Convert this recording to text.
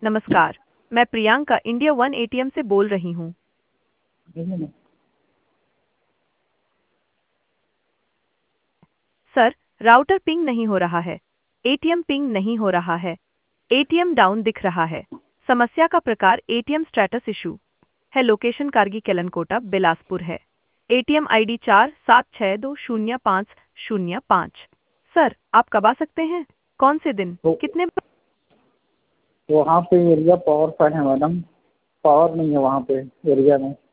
नमस्कार, मैं Priyanka India one ATM से बोल रही हूँ। सर, राउटर पिंग नहीं हो रहा है। एटीएम पिंग नहीं हो रहा है। एटीएम डाउन दिख रहा है। समस्या का प्रकार एटीएम स्टेटस इशू है। लोकेशन कारगी केलनकोटा बिलासपुर है। ATM ID 47620505। सर, आप कब आ सकते हैं? कौन से दिन? तो कितने? वहाँ पे एरिया पावर का है मैडम। पावर नहीं है वहाँ पे एरिया में।